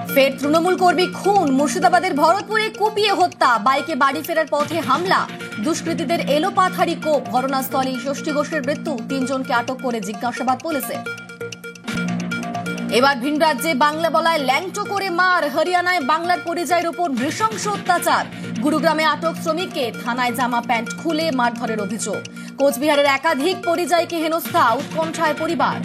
ফের তৃণমূল কর্মী খুন, মুর্শিদাবাদের ভরতপুরে কুপিয়ে হত্যা, বাইকে বাড়ি ফেরার পথে হামলা, দুষ্কৃতীদের এলোপাথারি কোপ, ঘটনাস্থলেই ষষ্ঠী ঘোষের মৃত্যু, 3 জনকে আটক করে জিজ্ঞাসাবাদ পুলিশের। এবার ভিন রাজ্যে বাংলা বলায় ল্যাংটো করে মার, হরিয়ানায় বাংলার পরিযায়ীর উপর নৃশংস অত্যাচার, গুরুগ্রামে আটক শ্রমিককে থানায় জামা প্যান্ট খুলে মারধরের অভিযোগ, কোচবিহারের একাধিক পরিযায়ীকে হেনস্থা, উৎকণ্ঠায় পরিবার।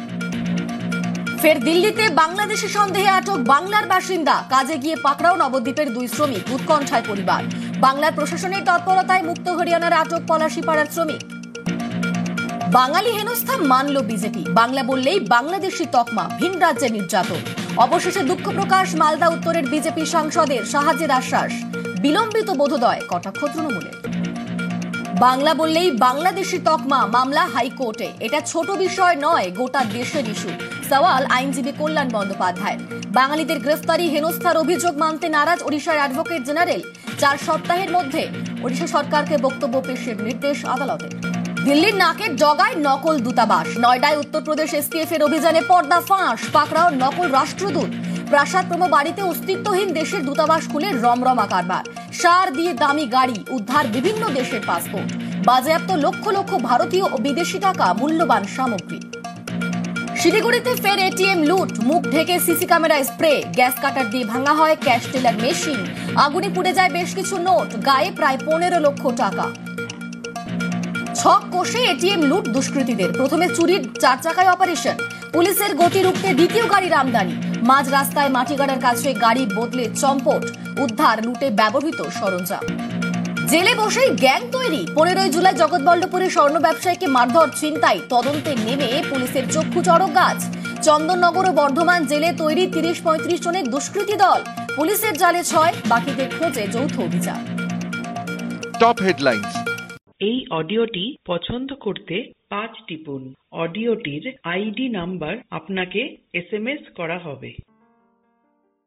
ফের দিল্লিতে বাংলাদেশি সন্দেহে আটক বাংলার বাসিন্দা, কাজে গিয়ে পাকড়াও নবদ্বীপের 2 শ্রমিক, উৎকণ্ঠায় পরিবার। বাংলার প্রশাসনের তৎপরতায় মুক্ত হরিয়ানার আটক পলাশীপাড়ার শ্রমিক। বাঙালি হেনস্থা মানল বিজেপি, বাংলা বললেই বাংলাদেশি তকমা, ভিন রাজ্যে নির্যাতন। অবশেষে দুঃখ প্রকাশ মালদা উত্তরের বিজেপি সাংসদের, সাহায্যের আশ্বাস, বিলম্বিত বোধোদয় কটাক্ষ তৃণমূলের। বাংলা বললেই বাংলাদেশি তকমা, মামলা হাইকোর্টে, এটা ছোট বিষয় নয়, গোটা দেশের ইস্যু, সওয়াল আইনজীবী কল্যাণ বন্দ্যোপাধ্যায়। বাঙালিদের গ্রেফতারি হেনস্থার অভিযোগ মানতে নারাজ ওড়িশার অ্যাডভোকেট জেনারেল, 4 সপ্তাহের মধ্যে ওড়িশা সরকারকে বক্তব্য পেশের নির্দেশ আদালতে। দিল্লির নাকের ডগায় নকল দূতাবাস, নয়ডায় উত্তরপ্রদেশ এসটিএফ এর অভিযানে পর্দা ফাঁস, পাকড়াও নকল রাষ্ট্রদূত। প্রাসাদ প্রম বাড়িতে অস্তিত্বহীন দেশের দূতাবাস খুলে রমরমা কারবার, সার দিয়ে দামি গাড়ি, উদ্ধার বিভিন্ন দেশের পাসপোর্ট, বাজেয়াপ্ত লক্ষ লক্ষ ভারতীয় ও বিদেশি টাকা, মূল্যবান সামগ্রী। শিলিগুড়িতে ফের এটিএম লুট, মুখ ঢেকে সিসি ক্যামেরায় স্প্রে, গ্যাস কাটার দিয়ে ভাঙা হয় ক্যাশ টেলার মেশিন, আগুনে পুড়ে যায় বেশ কিছু নোট, গায়ে প্রায় 15 লক্ষ টাকা। ছক কষে এটিএম লুট দুষ্কৃতীদের, প্রথমে চুরির 4 চাকায় অপারেশন, পুলিশের গতি রুখতে দ্বিতীয় গাড়ির আমদানি, মাঝ রাস্তায় মাটি গাড়ার কাছে গাড়ি বদলে চম্পট, উদ্ধার লুটে ব্যবহৃত সরঞ্জাম। জেলে বসেই গ্যাং তৈরি, 15 জুলাই জগৎবল্লভপুরে স্বর্ণ ব্যবসায়ীকে মারধর, ছিনতাই, তদন্তে নেমে পুলিশের চক্ষু চড়ক গাছ। চন্দননগর ও বর্ধমান জেলে তৈরি 30-35 জনের দুষ্কৃতী দল, পুলিশের জালে 6, বাকিদের খোঁজে যৌথ অভিযান। Top headlines. এই অডিওটি পছন্দ করতে 5 টিপুন। অডিওটির আইডি নাম্বার আপনাকে SMS করা হবে।